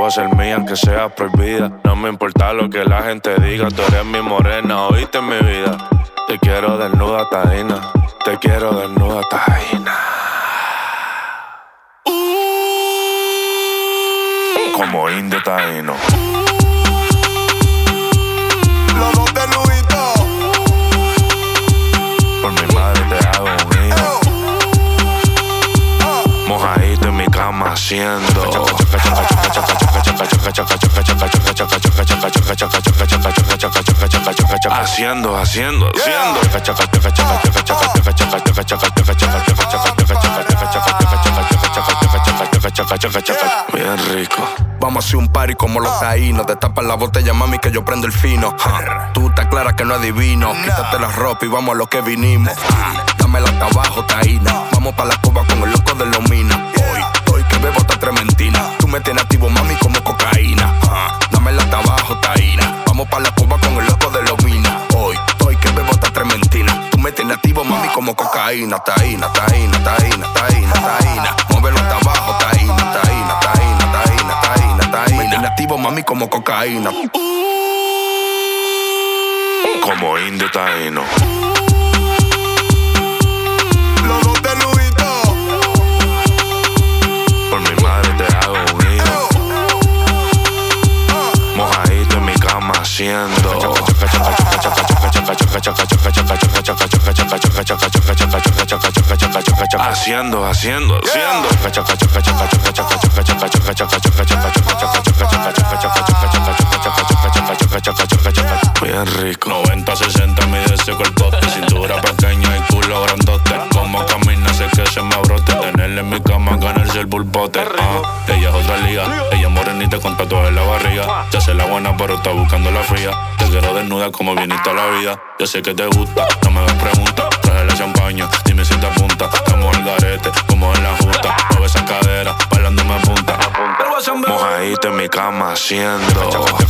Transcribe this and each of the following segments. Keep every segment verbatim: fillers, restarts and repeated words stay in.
voy a ser mía aunque sea prohibida. No me importa lo que la gente diga, tú eres mi morena, oíste mi vida. Te quiero desnuda, taína. Te quiero desnuda, taína. Como indio taíno. Los dos de Luisito. Por mi madre te hago un hijo. Mojadito en mi cama haciendo. Haciendo, haciendo, haciendo. Bien rico. Vamos a hacer un party como los taínos. Destapan la botella, mami, que yo prendo el fino. uh, Tú estás clara que no adivino. Quítate la ropa y vamos a lo que vinimos. uh, Dámela hasta abajo, taína. Vamos pa' la cuba con el loco de los minas. Hoy, hoy que bebo esta trementina. Tú me tienes activo, mami, como cocaína. uh, Dámela hasta abajo, taína. Vamos pa' la cuba con el loco de los minas. Hoy, hoy que bebo esta trementina. Tú me tienes activo, mami, como cocaína. Taína, taína, taína, taína, taína. Móvelo hasta abajo, taína, taína, taína, taína, taína, taína. Me tienes activo, mami, como cocaína. Como indio taíno. Los dos de Luisito. Por mi madre te hago un hijo. Mojadito en mi cama haciendo. Haciendo, haciendo, haciendo. Bien rico. noventa sesenta mide ese cuerpote. Cintura pequeña y culo grandote. Como camina sé que se me brote. Tenerle en mi cama, ganarse el pulpote. Ah, ella es otra liga. Ella es morenita con tatuajes en la barriga. Ya sé la buena pero está buscando la fría. Te quiero desnuda como viniste la vida. Yo sé que te gusta, no me hagas preguntas. Traje la champaña, dime si te apunta. Estamos al garete, como en la justa. Mueve esa cadera, bailándome a punta. Mojadito en mi cama haciendo.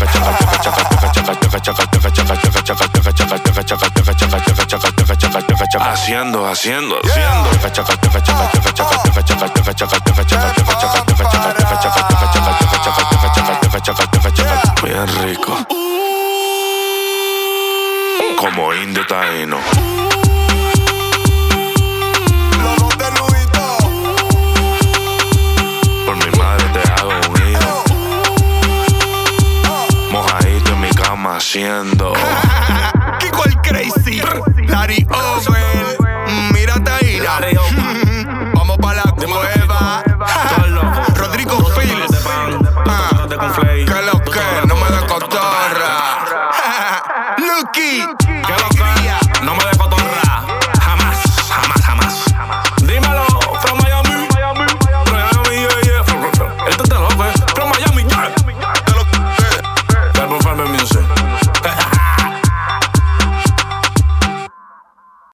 Haciendo, haciendo, haciendo. Bien rico. Como indio taíno. Los dos de Luisito. Por mi madre te hago un hijo. Mojadito en mi cama haciendo. Kiko el crazy. Larry Over. Mira taína.